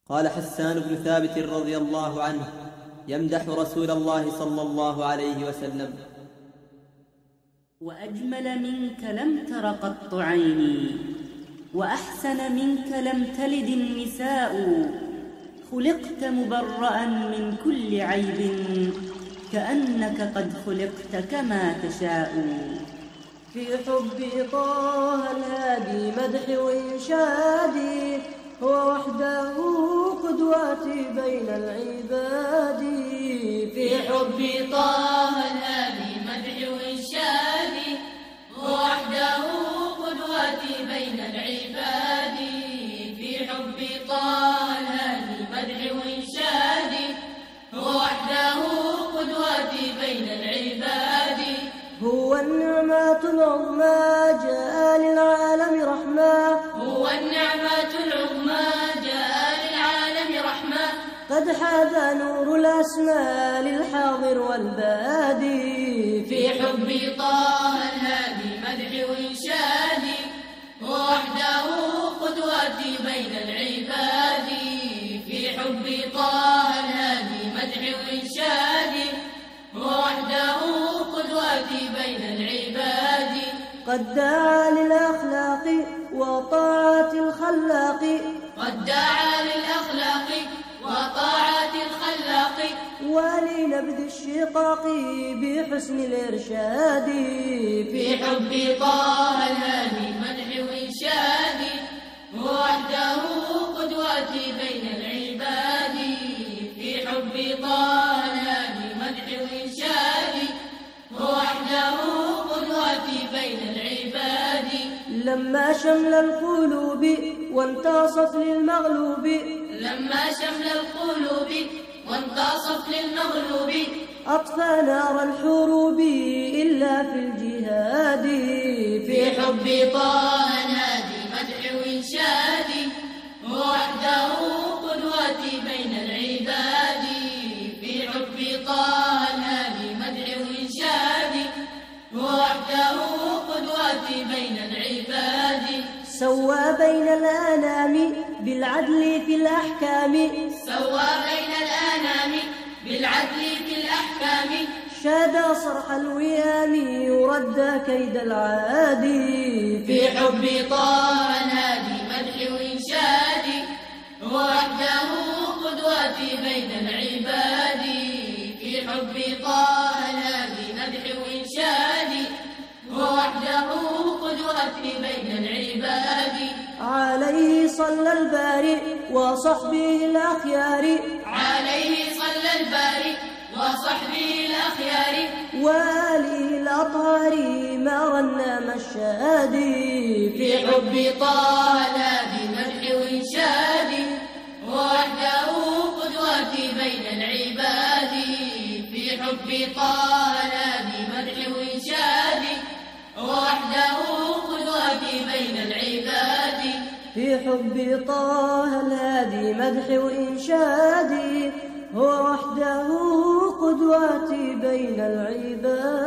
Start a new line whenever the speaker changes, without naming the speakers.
قال حسان بن ثابت رضي الله عنه يمدح رسول الله صلى الله عليه وسلم:
وأجمل منك لم تر قط عيني، وأحسن منك لم تلد النساء، خلقت مبرأ من كل عيب، كأنك قد خلقت كما تشاء.
في حب طه الهادي مدح وإنشادي، هو وحده قدوتي بين العباد.
في حب طه الهادي مدح وإنشادي، هو وحده قدوتي بين العباد. في حب طه الهادي مدح وإنشادي، هو وحده قدوتي بين العباد.
هو النعمة العظمى جاء للعالم رحمة،
هو النعمة العظمى جاء للعالم رحمة.
قد حاد نور الأسماء للحاضر والبادي.
في حب طه الهادي مدح وإنشادي، هو وحده قدوتي بين العباد. في حب طه الهادي مدح وإنشادي، هو وحده قدوتي بين العباد.
قد دعا للأخلاق وطاعة الخلاق،
قد دعا للأخلاق وطاعة الخلاق،
ولنبذ الشقاق بحسن الإرشاد.
في حب طه الهادي مدح وإنشادي، هو وحده قدوتي بين العباد. في حب طه الهادي مدح وإنشادي، هو وحده قدوتي بين العباد.
لما شمل القلوب وانتصف للمغلوب،
لما شمل القلوب وانتصف للمغلوب،
أطفى نار الحروب إلا في الجهاد.
في حب طه الهادي مدح وإنشادي، هو وحده قدوتي بين العباد. في حب طه الهادي مدح وإنشادي، هو وحده قدوتي بين العباد.
سوى بين الأنام بالعدل في الأحكام،
سوى بين الأنام بالعدل في الأحكام.
شاد صرح الوئام يرد كيد العادي.
في حب طه الهادي مدح وإنشادي، هو وحده قدوتي بين العباد. في حب طه الهادي مدح وإنشادي، هو وحده قدوتي بين العباد.
عليه صلى الباري وصحبه الأخيار،
عليه صلى الباري وصحبه الأخيار،
وآله الأطهار ما رنم الشادي.
في حب طه الهادي مدح وإنشادي، هو وحده قدوتي بين العباد. في حب طه الهادي مدح وإنشادي، هو وحده قدوتي بين العباد.
في حب طه الهادي مدح وإنشادي، هو وحده قدوتي بين العباد.